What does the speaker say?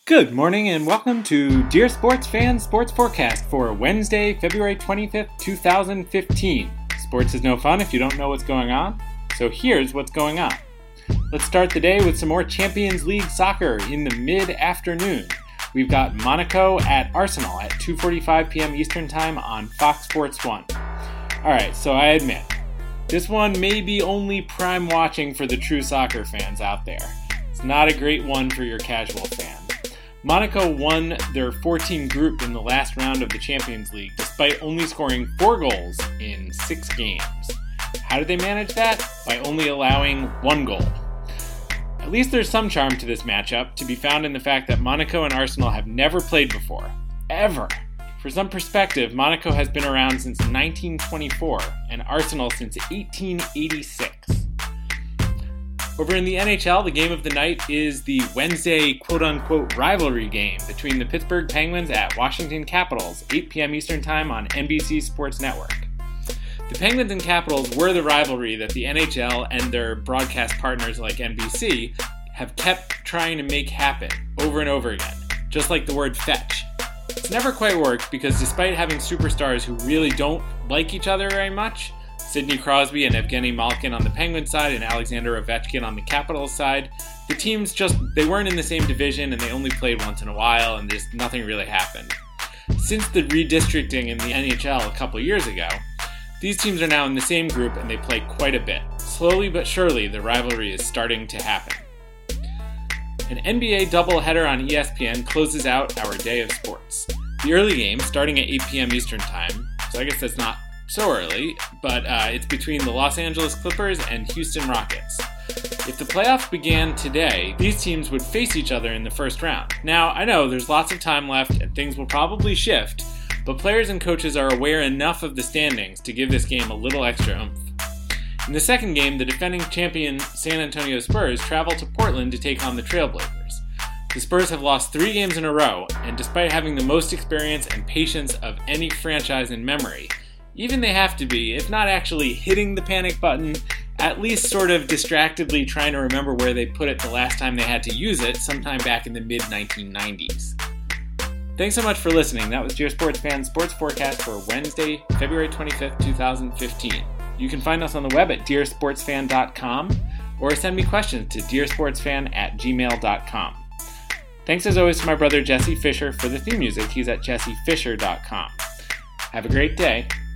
Good morning and welcome to Dear Sports Fans Sports Forecast for Wednesday, February 25th, 2015. Sports is no fun if you don't know what's going on, so here's what's going on. Let's start the day with some more Champions League soccer in the mid-afternoon. We've got Monaco at Arsenal at 2:45 p.m. Eastern Time on Fox Sports 1. Alright, so I admit, this one may be only prime watching for the true soccer fans out there. It's not a great one for your casual fan. Monaco won their 14 group in the last round of the Champions League despite only scoring 4 goals in 6 games. How did they manage that? By only allowing 1 goal. At least there's some charm to this matchup, to be found in the fact that Monaco and Arsenal have never played before. Ever. For some perspective, Monaco has been around since 1924 and Arsenal since 1886. Over in the NHL, the game of the night is the Wednesday quote-unquote rivalry game between the Pittsburgh Penguins at Washington Capitals, 8 p.m. Eastern Time on NBC Sports Network. The Penguins and Capitals were the rivalry that the NHL and their broadcast partners like NBC have kept trying to make happen over and over again, just like the word fetch. It's never quite worked because despite having superstars who really don't like each other very much, Sidney Crosby and Evgeny Malkin on the Penguins side and Alexander Ovechkin on the Capitals side, the teams they weren't in the same division and they only played once in a while and just nothing really happened. Since the redistricting in the NHL a couple years ago, these teams are now in the same group and they play quite a bit. Slowly but surely, the rivalry is starting to happen. An NBA doubleheader on ESPN closes out our day of sports. The early game, starting at 8 p.m. Eastern Time, so I guess that's not so early, but it's between the Los Angeles Clippers and Houston Rockets. If the playoffs began today, these teams would face each other in the first round. Now, I know there's lots of time left and things will probably shift, but players and coaches are aware enough of the standings to give this game a little extra oomph. In the second game, the defending champion San Antonio Spurs travel to Portland to take on the Trailblazers. The Spurs have lost 3 games in a row, and despite having the most experience and patience of any franchise in memory, even they have to be, if not actually hitting the panic button, at least sort of distractedly trying to remember where they put it the last time they had to use it, sometime back in the mid-1990s. Thanks so much for listening. That was Dear Sports Fans Sports Forecast for Wednesday, February 25th, 2015. You can find us on the web at dearsportsfan.com or send me questions to dearsportsfan@gmail.com. Thanks as always to my brother Jesse Fisher for the theme music. He's at jessefisher.com. Have a great day.